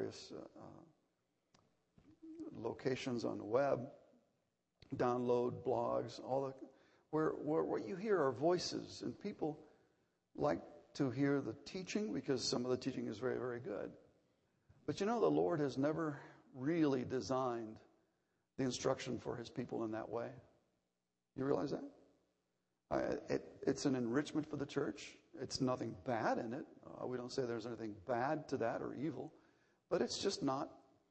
various locations on the web, download blogs, where what you hear are voices, and people like to hear the teaching because some of the teaching is very, very good. But the Lord has never really designed the instruction for his people in that way. You realize that? It's an enrichment for the church. It's nothing bad in it. We don't say there's anything bad to that or evil, but it's just not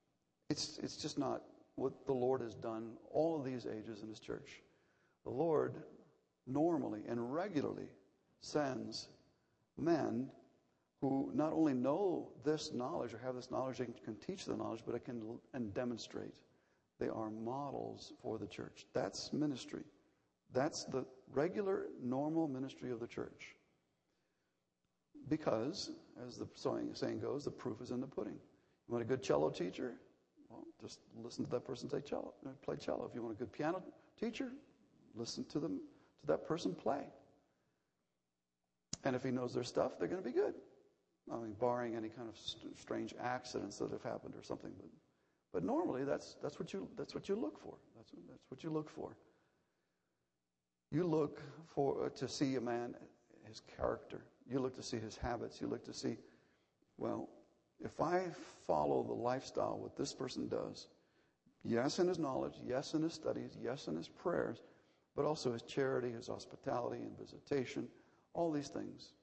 what the Lord has done all of these ages in his church. The Lord normally and regularly sends men who not only know this knowledge or have this knowledge, they can teach the knowledge, but and demonstrate. They are models for the church. That's ministry. That's the regular, normal ministry of the church. Because, as the saying goes, the proof is in the pudding. You want a good cello teacher? Well, just listen to that person play cello. If you want a good piano teacher, listen to that person play. And if he knows their stuff, they're going to be good. I mean, barring any kind of strange accidents that have happened or something. But normally, that's what you look for. That's what you look for. You look to see a man, his character. You look to see his habits. You look to see, well, if I follow the lifestyle what this person does, yes in his knowledge, yes in his studies, yes in his prayers, but also his charity, his hospitality and visitation, all these things,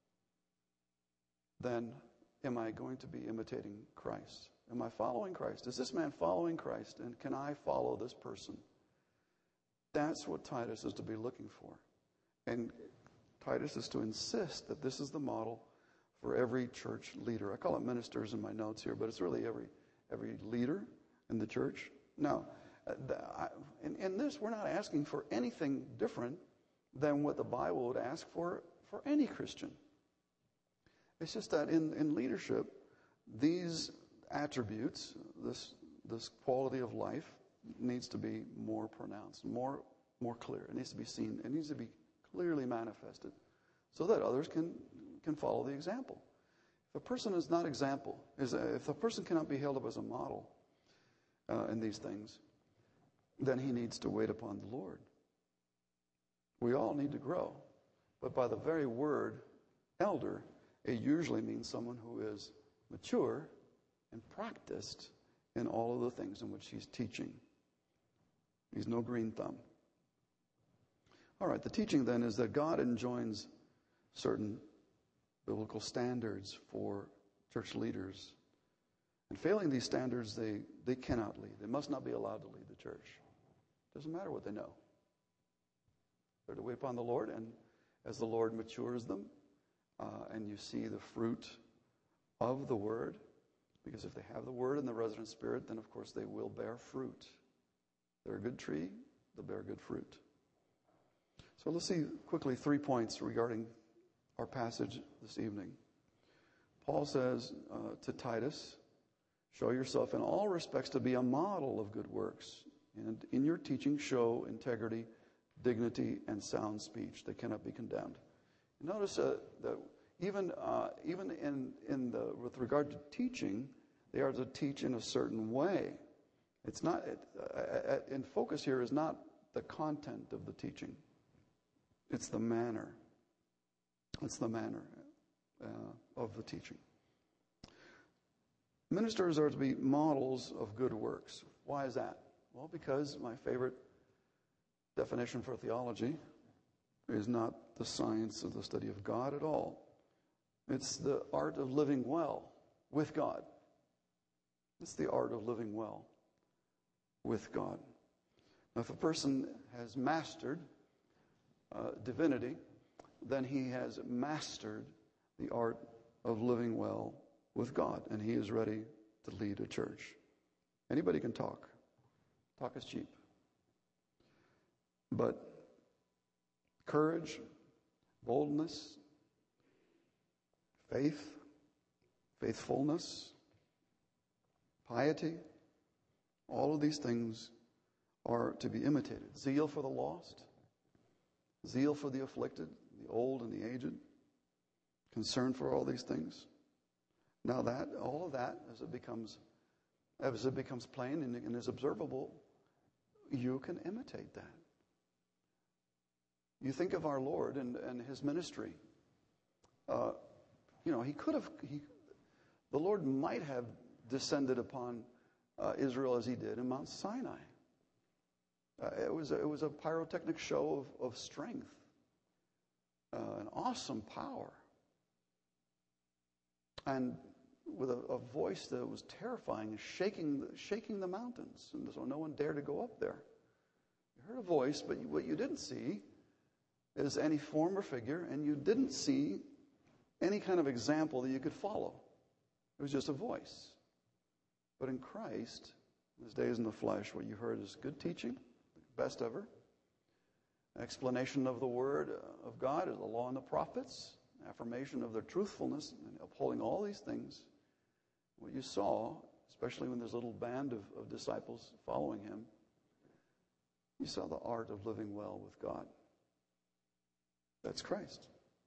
then am I going to be imitating Christ? Am I following Christ? Is this man following Christ? And can I follow this person? That's what Titus is to be looking for. And Titus is to insist that this is the model for every church leader. I call it ministers in my notes here, but it's really every leader in the church. Now, in this, we're not asking for anything different than what the Bible would ask for any Christian. It's just that in leadership, these attributes, this quality of life needs to be more pronounced, more clear. It needs to be seen. It needs to be clearly manifested so that others can follow the example. If a person is not example, if a person cannot be held up as a model in these things, then he needs to wait upon the Lord. We all need to grow. But by the very word elder, it usually means someone who is mature and practiced in all of the things in which he's teaching. He's no green thumb. All right, the teaching then is that God enjoins certain biblical standards for church leaders. And failing these standards, they cannot lead. They must not be allowed to lead the church. Doesn't matter what they know. They're to wait upon the Lord, and as the Lord matures them, and you see the fruit of the Word, because if they have the Word and the resident Spirit, then of course they will bear fruit. They're a good tree, they'll bear good fruit. So let's see quickly 3 points regarding our passage this evening. Paul says to Titus, show yourself in all respects to be a model of good works, and in your teaching show integrity, dignity, and sound speech that cannot be condemned. Notice that even with regard to teaching, they are to teach in a certain way. It's not in focus here is not the content of the teaching. It's the manner. It's the manner of the teaching. Ministers are to be models of good works. Why is that? Well, because my favorite definition for theology is not the science of the study of God at all. It's the art of living well with God. It's the art of living well with God. Now, if a person has mastered divinity, then he has mastered the art of living well with God, and he is ready to lead a church. Anybody can talk. Talk is cheap. But courage, boldness, faith, faithfulness, piety, all of these things are to be imitated. Zeal for the lost, zeal for the afflicted, the old and the aged, concern for all these things. Now that, all of that, as it becomes plain and is observable, you can imitate that. You think of our Lord and his ministry. The Lord might have descended upon Israel as he did in Mount Sinai. It was a pyrotechnic show of strength, an awesome power, and with a voice that was terrifying, shaking the mountains, and so no one dared to go up there. You heard a voice, but what you didn't see is any form or figure, and you didn't see any kind of example that you could follow. It was just a voice. But in Christ, in his days in the flesh, what you heard is good teaching, best ever, explanation of the Word of God, the law and the prophets, affirmation of their truthfulness, and upholding all these things. What you saw, especially when there's a little band of disciples following him, you saw the art of living well with God. That's Christ.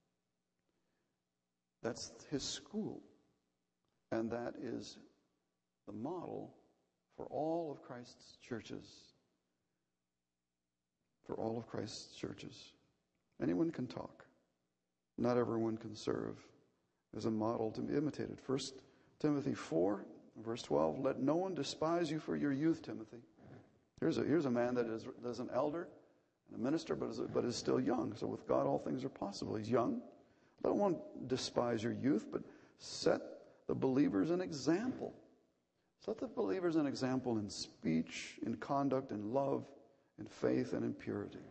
That's his school. And that is the model for all of Christ's churches. For all of Christ's churches. Anyone can talk. Not everyone can serve as a model to be imitated. 1 Timothy 4, verse 12, let no one despise you for your youth, Timothy. Here's a man that is an elder and a minister, but is still young. So with God, all things are possible. He's young. Let no one despise your youth, but set the believers an example. Set the believers an example in speech, in conduct, in love, in faith, and in purity.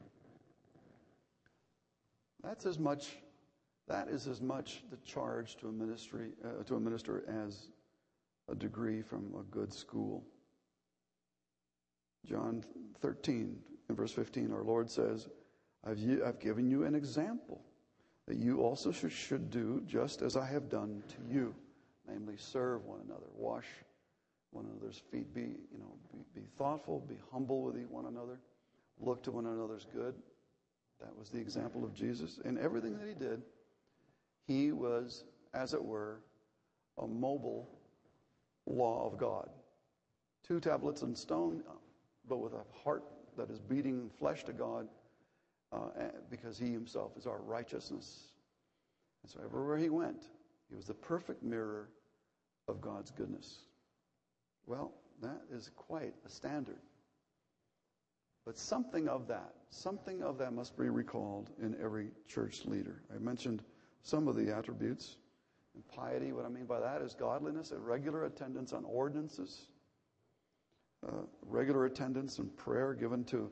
That is as much the charge to a minister as a degree from a good school. John 13, in verse 15, our Lord says, I've given you an example that you also should do just as I have done to you. Namely, serve one another, wash one another's feet, be thoughtful, be humble with one another, look to one another's good. That was the example of Jesus. In everything that he did, he was, as it were, a mobile law of God. 2 tablets in stone, but with a heart that is beating flesh to God, because he himself is our righteousness. And so everywhere he went, he was the perfect mirror of God's goodness. Well, that is quite a standard. But something of that must be recalled in every church leader. I mentioned some of the attributes. In piety, what I mean by that is godliness, a regular attendance on ordinances, regular attendance and prayer given to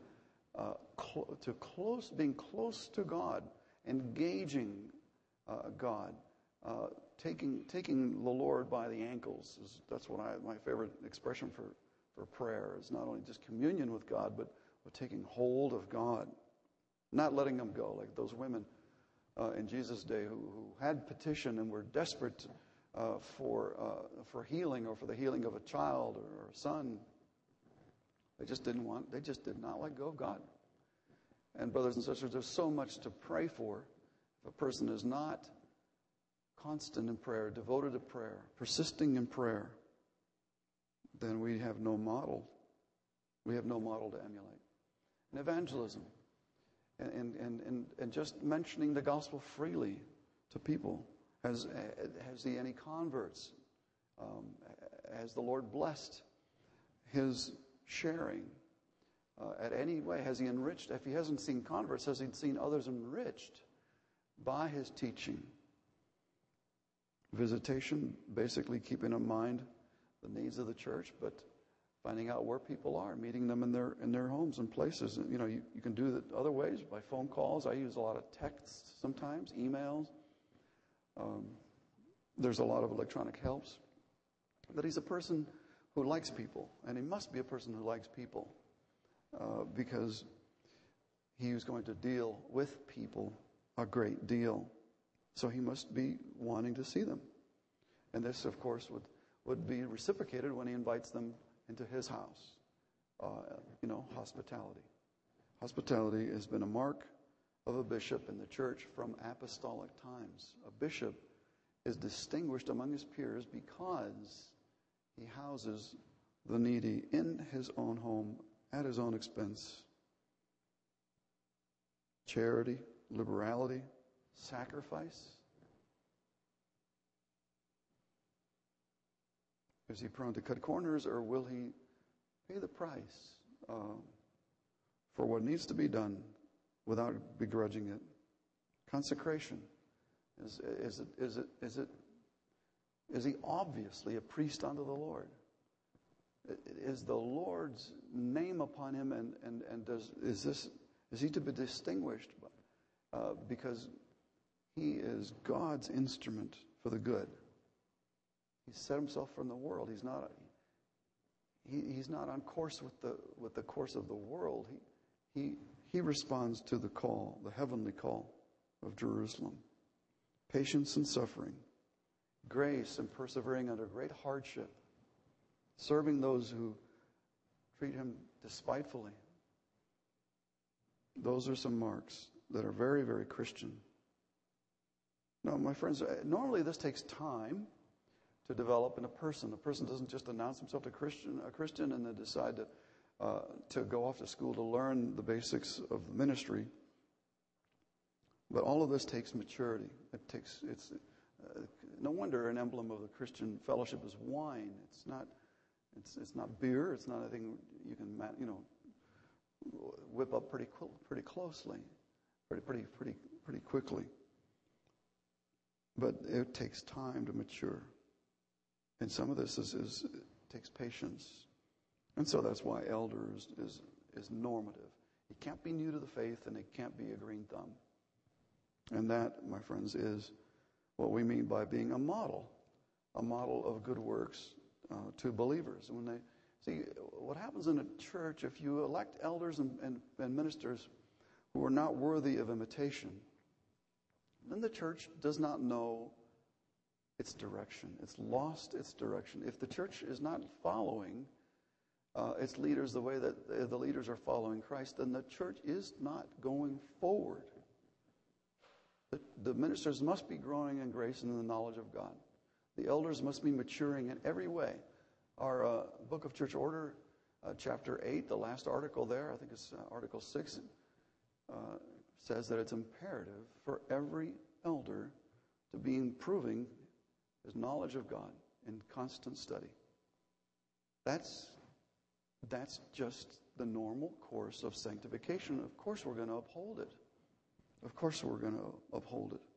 being close to God, engaging God, taking the Lord by the ankles. That's what my favorite expression for prayer is. Not only just communion with God, but taking hold of God, not letting him go, like those women in Jesus' day who had petition and were desperate for healing or for the healing of a child or a son. They just did not let go of God. And brothers and sisters, there's so much to pray for. If a person is not constant in prayer, devoted to prayer, persisting in prayer, then we have no model. We have no model to emulate. And evangelism, and just mentioning the gospel freely to people. Has he any converts? Has the Lord blessed his sharing? At any way, has he enriched? If he hasn't seen converts, has he seen others enriched by his teaching? Visitation, basically keeping in mind the needs of the church, but finding out where people are, meeting them in their homes and places. And, you can do that other ways, by phone calls. I use a lot of texts sometimes, emails. There's a lot of electronic helps. But he's a person who likes people, and he must be a person who likes people, because he is going to deal with people a great deal. So he must be wanting to see them. And this, of course, would be reciprocated when he invites them into his house. Hospitality. Hospitality has been a mark of a bishop in the church from apostolic times. A bishop is distinguished among his peers because he houses the needy in his own home at his own expense. Charity, liberality, sacrifice. Is he prone to cut corners, or will he pay the price for what needs to be done without begrudging it? Consecration. Is he obviously a priest unto the Lord? Is the Lord's name upon him, and is he to be distinguished because he is God's instrument for the good? He set himself from the world. He's not on course with the course of the world. He responds to the call, the heavenly call of Jerusalem. Patience and suffering, grace and persevering under great hardship, serving those who treat him despitefully. Those are some marks that are very, very Christian. Now, my friends, normally this takes time to develop in a person. A person doesn't just announce himself a Christian and then decide to go off to school to learn the basics of the ministry. But all of this takes maturity. It's no wonder an emblem of the Christian fellowship is wine. It's not beer. It's not anything you can whip up pretty closely, pretty quickly. But it takes time to mature, and some of this takes patience, and so that's why elder is normative. It can't be new to the faith, and it can't be a green thumb. And that, my friends, is what we mean by being a model of good works to believers. And when they see what happens in a church, if you elect elders and ministers who are not worthy of imitation, then the church does not know its direction. It's lost its direction. If the church is not following its leaders the way that the leaders are following Christ, then the church is not going forward. The ministers must be growing in grace and in the knowledge of God. The elders must be maturing in every way. Our Book of Church Order, chapter 8, the last article there, I think it's Article 6, says that it's imperative for every elder to be improving his knowledge of God in constant study. That's just the normal course of sanctification. Of course we're going to uphold it. Of course we're going to uphold it.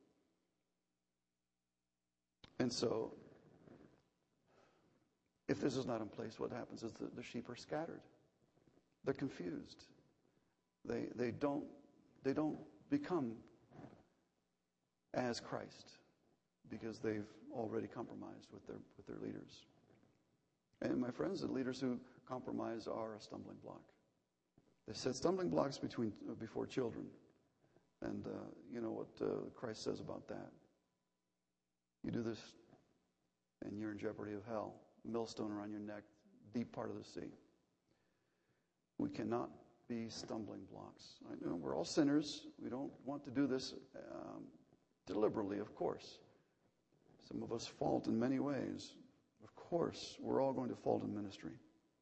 And so, if this is not in place, what happens is the sheep are scattered. They're confused. They don't become as Christ because they've already compromised with their leaders. And my friends, the leaders who compromise are a stumbling block. They set stumbling blocks before children. And you know what Christ says about that. You do this, and you're in jeopardy of hell. Millstone around your neck, deep part of the sea. We cannot be stumbling blocks. I know we're all sinners. We don't want to do this deliberately, of course. Some of us fault in many ways. Of course, we're all going to fault in ministry.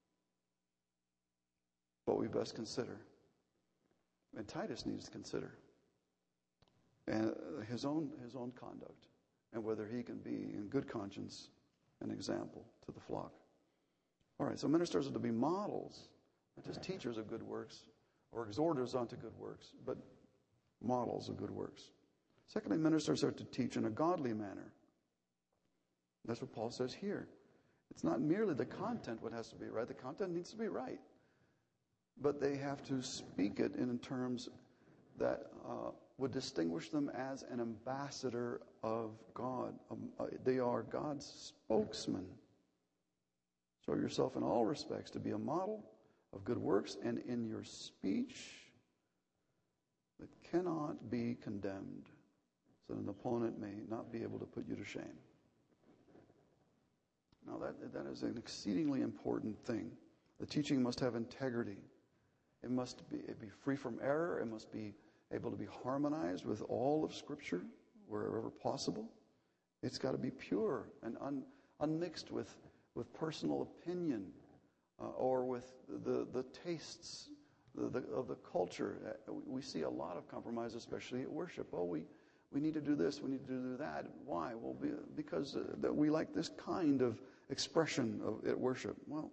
But we best consider, and Titus needs to consider, and his own conduct, and whether he can be in good conscience an example to the flock. All right, so ministers are to be models, not just teachers of good works or exhorters unto good works, but models of good works. Secondly, ministers are to teach in a godly manner. That's what Paul says here. It's not merely the content what has to be right. The content needs to be right. But they have to speak it in terms that would distinguish them as an ambassador of God. They are God's spokesman. Show yourself in all respects to be a model of good works, and in your speech that cannot be condemned, so that an opponent may not be able to put you to shame. Now that is an exceedingly important thing. The teaching must have integrity. It must be free from error. It must be able to be harmonized with all of Scripture wherever possible. It's got to be pure and unmixed with personal opinion or with the tastes of the culture. We see a lot of compromise, especially at worship. Oh, we need to do this, we need to do that. Why? Well, because that we like this kind of expression at worship. Well,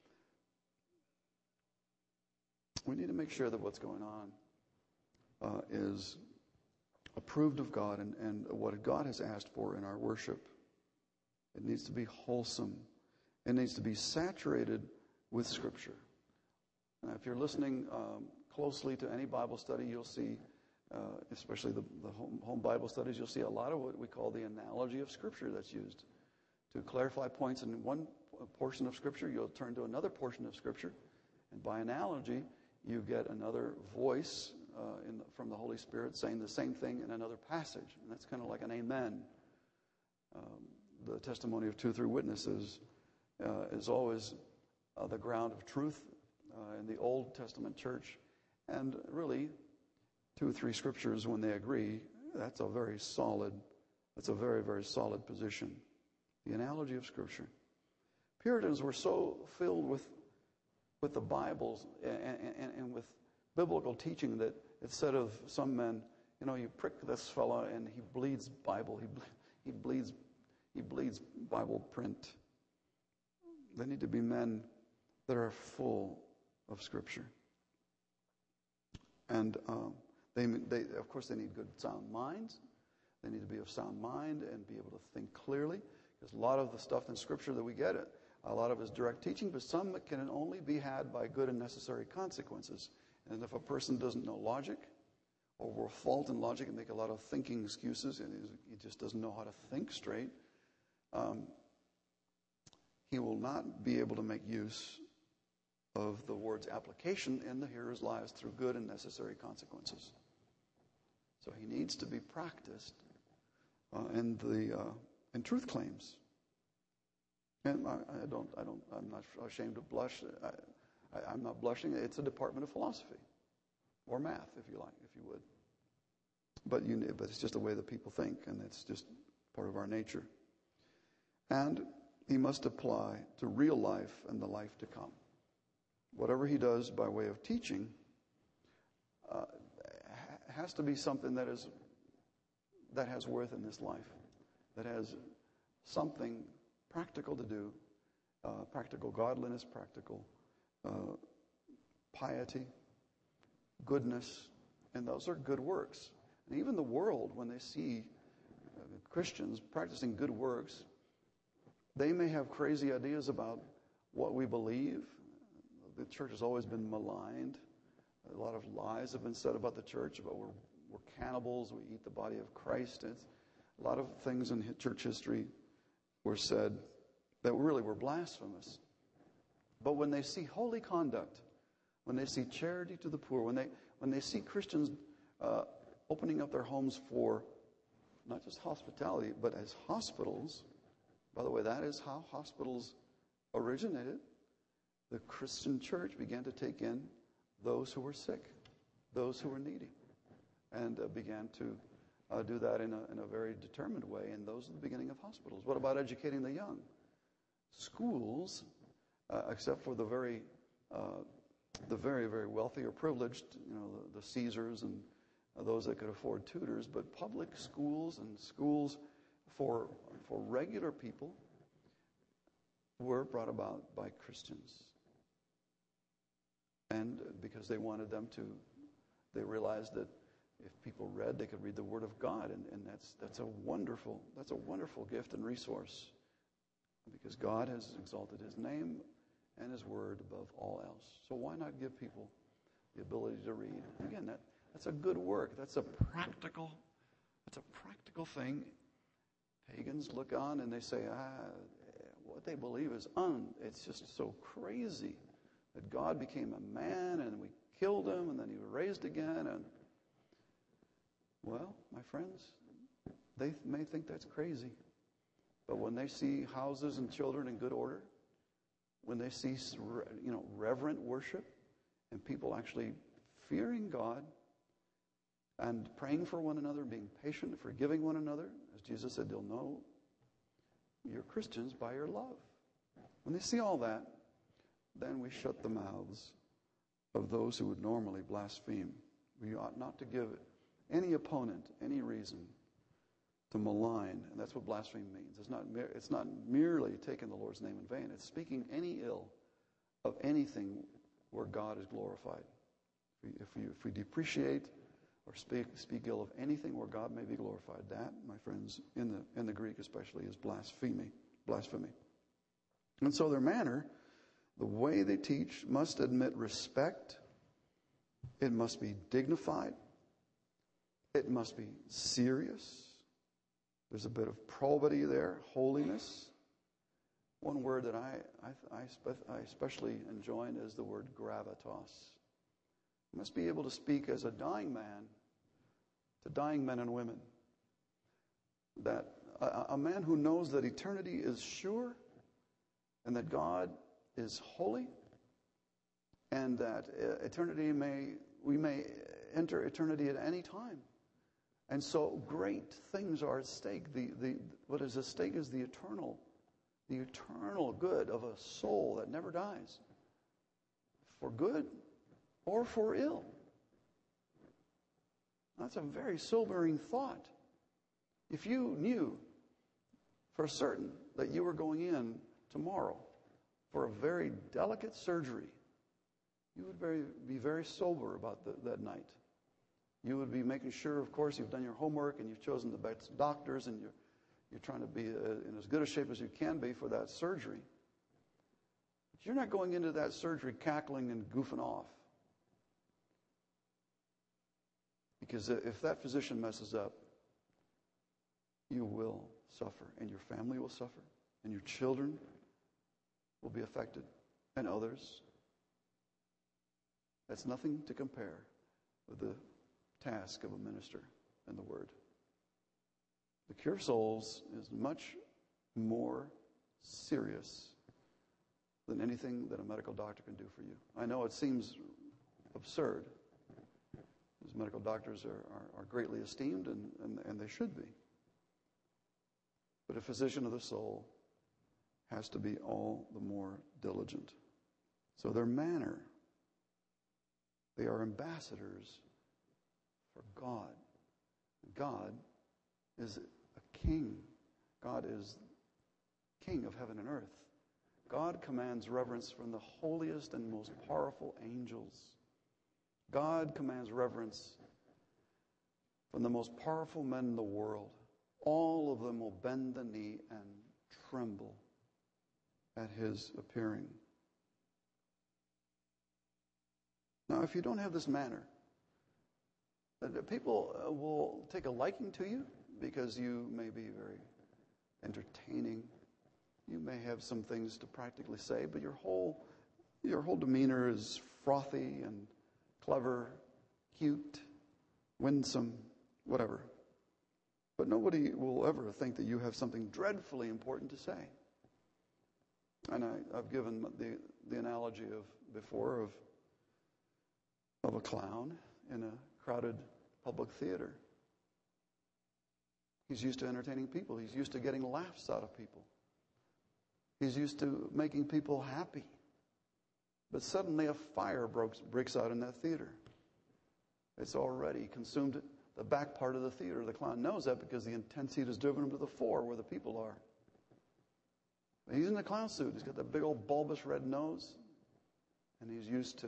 we need to make sure that what's going on is approved of God and what God has asked for in our worship. It needs to be wholesome. It needs to be saturated with Scripture. Now, if you're listening closely to any Bible study, you'll see, especially the home Bible studies, you'll see a lot of what we call the analogy of Scripture that's used. To clarify points in one portion of Scripture, you'll turn to another portion of Scripture, and by analogy, you get another voice from the Holy Spirit saying the same thing in another passage. And that's kind of like an amen. The testimony of 2 or 3 witnesses is always the ground of truth in the Old Testament church. And really, 2 or 3 scriptures, when they agree, that's a very, very solid position. The analogy of Scripture. Puritans were so filled with the Bibles and with biblical teaching that it said of some men, you prick this fella and he bleeds Bible. He bleeds Bible print. They need to be men that are full of Scripture. And they of course, they need good sound minds. They need to be of sound mind and be able to think clearly. Because a lot of the stuff in Scripture that we get, a lot of it is direct teaching, but some can only be had by good and necessary consequences. And if a person doesn't know logic, or will fault in logic and make a lot of thinking excuses, and he just doesn't know how to think straight, he will not be able to make use of the word's application in the hearer's lives through good and necessary consequences. So he needs to be practiced in truth claims. And I'm not ashamed to blush. I'm not blushing. It's a department of philosophy or math, if you like, if you would. But it's just the way that people think, and it's just part of our nature. And he must apply to real life and the life to come. Whatever he does by way of teaching has to be something that has worth in this life, that has something practical to do, practical godliness, practical piety, goodness, and those are good works. And even the world, when they see Christians practicing good works, they may have crazy ideas about what we believe. The church has always been maligned. A lot of lies have been said about the church, about we're cannibals, we eat the body of Christ. A lot of things in church history were said that really were blasphemous. But when they see holy conduct, when they see charity to the poor, when they see Christians opening up their homes for not just hospitality, but as hospitals. By the way, that is how hospitals originated. The Christian church began to take in those who were sick, those who were needy, and began to do that in a very determined way. And those are the beginning of hospitals. What about educating the young? Schools, except for the very, very wealthy or privileged, the Caesars and those that could afford tutors, but public schools and schools for regular people were brought about by Christians. And because they wanted them to, they realized that if people read, they could read the Word of God, and that's a wonderful gift and resource, because God has exalted His name and His Word above all else. So why not give people the ability to read? Again, that's a good work. That's a practical thing. Pagans look on and they say, what they believe is it's just so crazy that God became a man and we killed him and then he was raised again. And well, my friends, they may think that's crazy. But when they see houses and children in good order, when they see reverent worship and people actually fearing God and praying for one another, being patient, forgiving one another, as Jesus said, they'll know you're Christians by your love. When they see all that, then we shut the mouths of those who would normally blaspheme. We ought not to give any opponent any reason to malign, and that's what blaspheme means. It's not merely taking the Lord's name in vain. It's speaking any ill of anything where God is glorified. If we depreciate or speak ill of anything where God may be glorified, that, my friends, in the Greek especially, is blasphemy. And so their manner, the way they teach, must admit respect. It must be dignified. It must be serious. There's a bit of probity there, holiness. One word that I especially enjoy is the word gravitas. You must be able to speak as a dying man to dying men and women. That a man who knows that eternity is sure and that God is holy and that we may enter eternity at any time. And so great things are at stake. What is at stake is the eternal good of a soul that never dies, for good or for ill. That's a very sobering thought. If you knew for certain that you were going in tomorrow for a very delicate surgery, you would be very sober about that night. You would be making sure, of course, you've done your homework and you've chosen the best doctors and you're trying to be in as good a shape as you can be for that surgery. But you're not going into that surgery cackling and goofing off. Because if that physician messes up, you will suffer, and your family will suffer, and your children will be affected, and others. That's nothing to compare with the task of a minister and the Word. The cure souls is much more serious than anything that a medical doctor can do for you. I know it seems absurd. As medical doctors are greatly esteemed, and they should be. But a physician of the soul has to be all the more diligent. So their manner, they are ambassadors for God. God is a king. God is king of heaven and earth. God commands reverence from the holiest and most powerful angels. God commands reverence from the most powerful men in the world. All of them will bend the knee and tremble at his appearing. Now, if you don't have this manner, people will take a liking to you because you may be very entertaining. You may have some things to practically say, but your whole demeanor is frothy and clever, cute, winsome, whatever. But nobody will ever think that you have something dreadfully important to say. And I've given the analogy before of a clown in a crowded public theater. He's used to entertaining people. He's used to getting laughs out of people. He's used to making people happy. But suddenly a fire breaks out in that theater. It's already consumed the back part of the theater. The clown knows that because the intense heat has driven him to the fore where the people are. He's in a clown suit. He's got that big old bulbous red nose. And he's used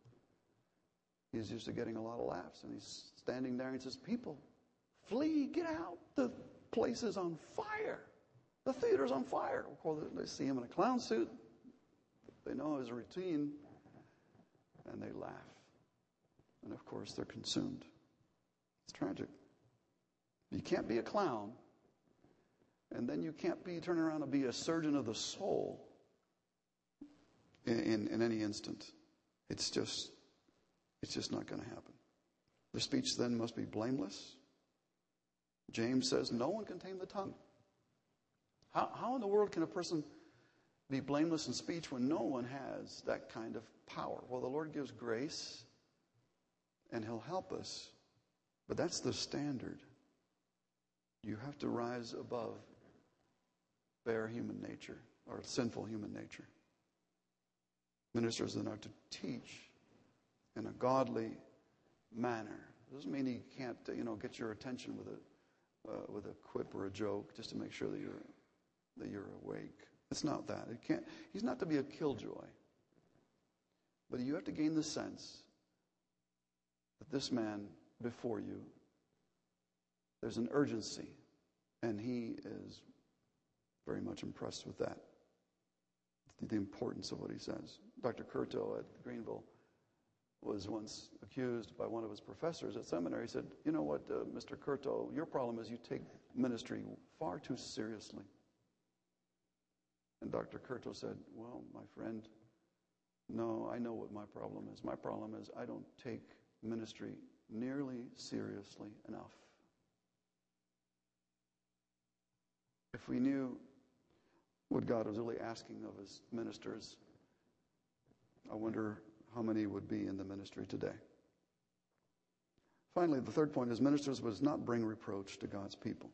to getting a lot of laughs. And he's standing there and he says, "People, flee, get out. The place is on fire. The theater's on fire." Of course, they see him in a clown suit. They know his routine. And they laugh. And of course, they're consumed. It's tragic. You can't be a clown, and then you can't turn around and be a surgeon of the soul in any instant. It's just not going to happen. The speech then must be blameless. James says, no one can tame the tongue. How in the world can a person be blameless in speech when no one has that kind of power? Well, the Lord gives grace, and He'll help us. But that's the standard. You have to rise above bare human nature or sinful human nature. Ministers then are to teach in a godly manner. It doesn't mean he can't, get your attention with a quip or a joke just to make sure that you're awake. It's not that. He's not to be a killjoy. But you have to gain the sense that this man before you, there's an urgency, and he is very much impressed with that, the importance of what he says. Dr. Curto at Greenville was once accused by one of his professors at seminary. He said, "You know what, Mr. Curto, your problem is you take ministry far too seriously." And Dr. Curto said, "Well, my friend, no, I know what my problem is. My problem is I don't take ministry nearly seriously enough." If we knew what God was really asking of his ministers, I wonder how many would be in the ministry today. Finally, the third point is ministers does not bring reproach to God's people.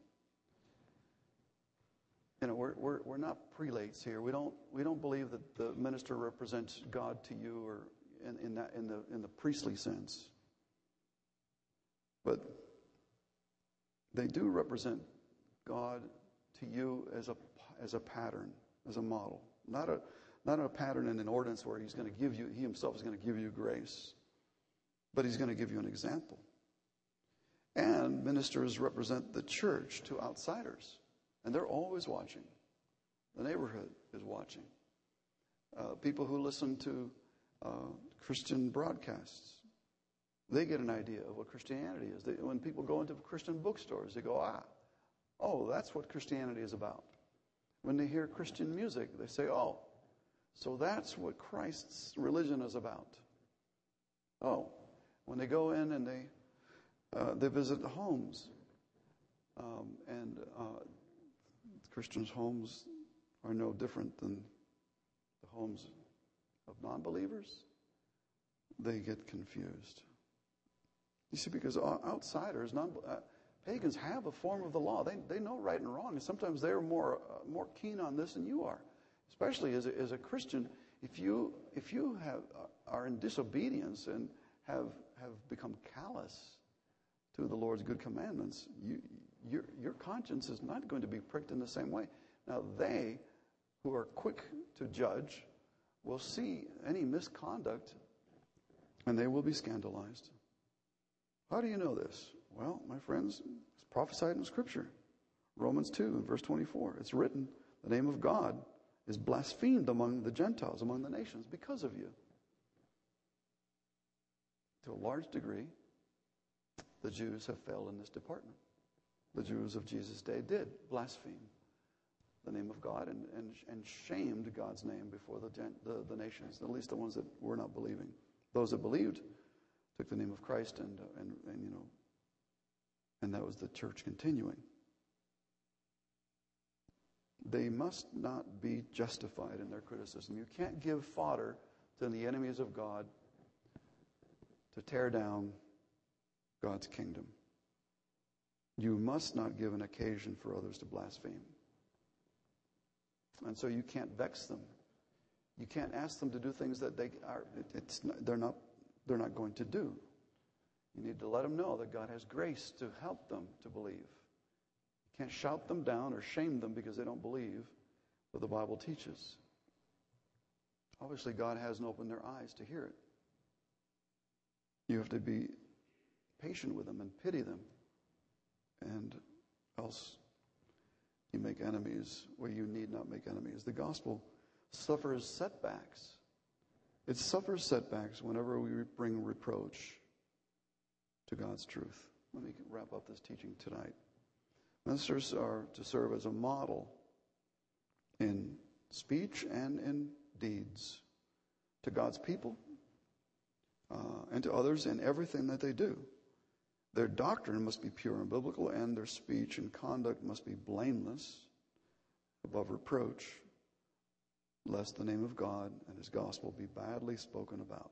We're not prelates here. We don't believe that the minister represents God to you, or in the priestly sense. But they do represent God to you as a pattern, as a model, not a pattern and an ordinance where he himself is going to give you grace, but he's going to give you an example. And ministers represent the church to outsiders. And they're always watching. The neighborhood is watching. People who listen to Christian broadcasts, they get an idea of what Christianity is. When people go into Christian bookstores, they go, oh, that's what Christianity is about. When they hear Christian music, they say, oh, so that's what Christ's religion is about. Oh, when they go in and they visit the homes, and Christians' homes are no different than the homes of non-believers, they get confused. You see, because outsiders, pagans have a form of the law. They know right and wrong, and sometimes they're more keen on this than you are. Especially as a Christian, if you are in disobedience and have become callous to the Lord's good commandments, your conscience is not going to be pricked in the same way. Now, they who are quick to judge will see any misconduct, and they will be scandalized. How do you know this? Well, my friends, it's prophesied in Scripture. Romans 2, verse 24. It's written, the name of God is blasphemed among the Gentiles, among the nations, because of you. To a large degree, the Jews have failed in this department. The Jews of Jesus' day did blaspheme the name of God and shamed God's name before the nations, at least the ones that were not believing. Those that believed took the name of Christ and that was the church continuing. They must not be justified in their criticism. You can't give fodder to the enemies of God to tear down God's kingdom. You must not give an occasion for others to blaspheme. And so you can't vex them. You can't ask them to do things that they're not going to do. You need to let them know that God has grace to help them to believe. You can't shout them down or shame them because they don't believe what the Bible teaches. Obviously, God hasn't opened their eyes to hear it. You have to be patient with them and pity them, and else you make enemies where you need not make enemies. The gospel suffers setbacks. It suffers setbacks whenever we bring reproach to God's truth. Let me wrap up this teaching tonight. Ministers are to serve as a model in speech and in deeds to God's people and to others in everything that they do. Their doctrine must be pure and biblical, and their speech and conduct must be blameless, above reproach, lest the name of God and His gospel be badly spoken about.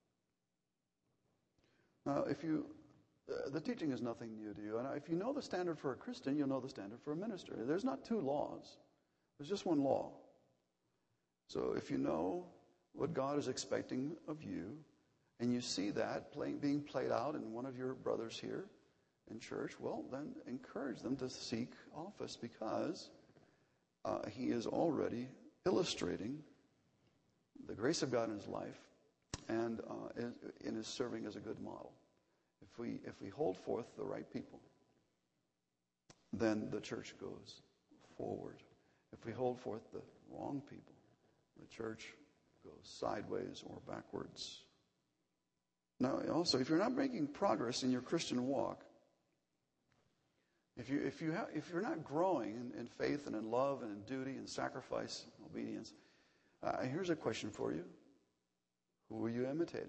Now, the teaching is nothing new to you. And if you know the standard for a Christian, you'll know the standard for a minister. There's not two laws. There's just one law. So if you know what God is expecting of you, and you see that being played out in one of your brothers here in church, well, then encourage them to seek office, because he is already illustrating the grace of God in his life and in his serving as a good model. If we hold forth the right people, then the church goes forward. If we hold forth the wrong people, the church goes sideways or backwards. Now, also, if you're not making progress in your Christian walk, if you're not growing in faith and in love and in duty and sacrifice and obedience, here's a question for you: who are you imitating?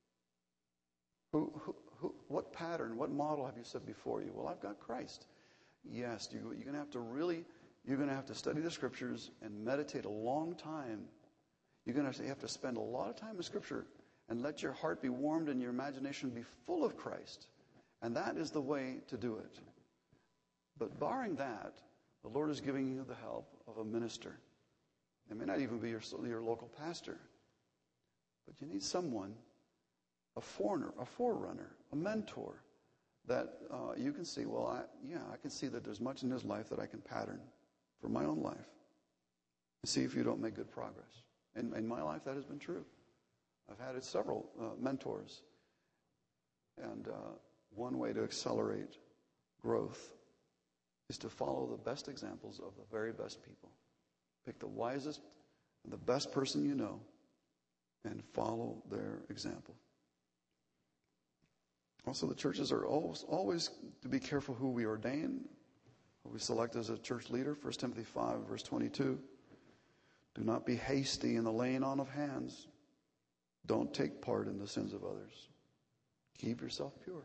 What pattern, what model have you set before you? Well, I've got Christ. Yes, you're going to have to study the Scriptures and meditate a long time. You're going to have to spend a lot of time in Scripture and let your heart be warmed and your imagination be full of Christ. And that is the way to do it. But barring that, the Lord is giving you the help of a minister. It may not even be your local pastor. But you need someone, a forerunner, a mentor, that you can see, well, I can see that there's much in his life that I can pattern for my own life. See if you don't make good progress. In my life, that has been true. I've had several mentors. And one way to accelerate growth is to follow the best examples of the very best people. Pick the wisest and the best person you know and follow their example. Also, the churches are always to be careful who we ordain, who we select as a church leader. 1 Timothy 5, verse 22. Do not be hasty in the laying on of hands. Don't take part in the sins of others. Keep yourself pure.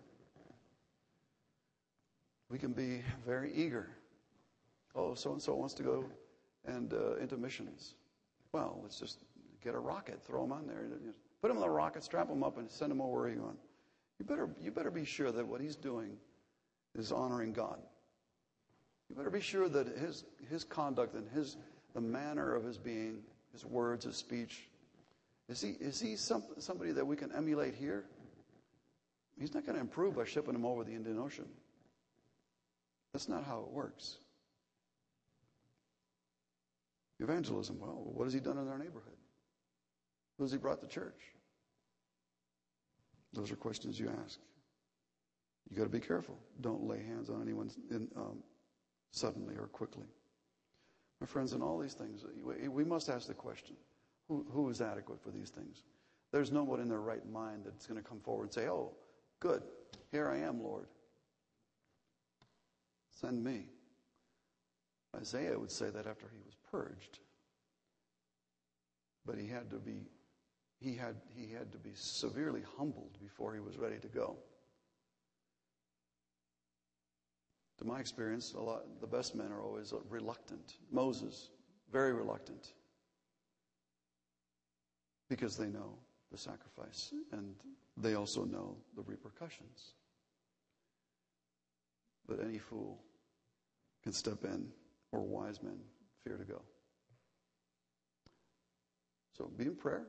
We can be very eager. Oh, so-and-so wants to go and into missions. Well, let's just get a rocket, throw them on there. Put him in the rocket, strap him up, and send him over where he's going. You better be sure that what he's doing is honoring God. You better be sure that his conduct and the manner of his being, his words, his speech, is he somebody that we can emulate here? He's not going to improve by shipping him over the Indian Ocean. That's not how it works. Evangelism, well, what has he done in our neighborhood? Who has he brought to church? Those are questions you ask. You got to be careful. Don't lay hands on anyone suddenly or quickly. My friends, in all these things, we must ask the question, who is adequate for these things? There's no one in their right mind that's going to come forward and say, oh, good, here I am, Lord. Send me. Isaiah would say that after he was purged. But he had to be severely humbled before he was ready to go. To my experience, the best men are always reluctant. Moses, very reluctant. Because they know the sacrifice and they also know the repercussions. But any fool can step in, or wise men fear to go. So be in prayer.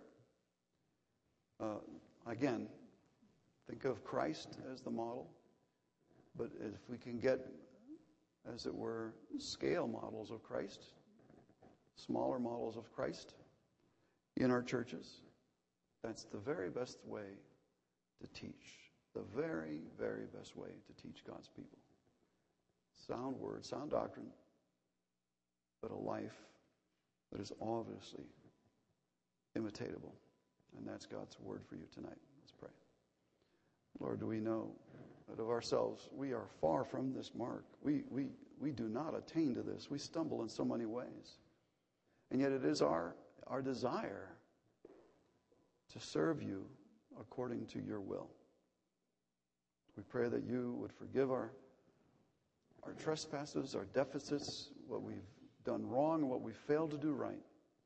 Again, think of Christ as the model. But if we can get, as it were, scale models of Christ, smaller models of Christ in our churches, that's the very best way to teach. The very, very best way to teach God's people. Sound word, sound doctrine, but a life that is obviously imitatable. And that's God's word for you tonight. Let's pray. Lord, do we know that of ourselves we are far from this mark? We do not attain to this. We stumble in so many ways. And yet it is our desire to serve you according to your will. We pray that you would forgive our trespasses, our deficits, what we've done wrong, what we failed to do right.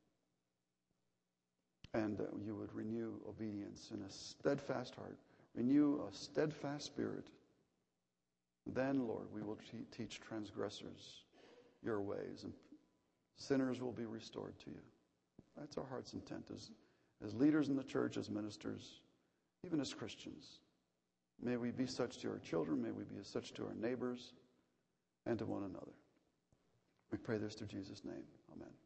And that you would renew obedience in a steadfast heart, renew a steadfast spirit. Then, Lord, we will teach transgressors your ways, and Sinners will be restored to you. That's our heart's intent as leaders in the church, as ministers, even as Christians. May we be such to our children. May we be such to our neighbors and to one another. We pray this through Jesus' name. Amen.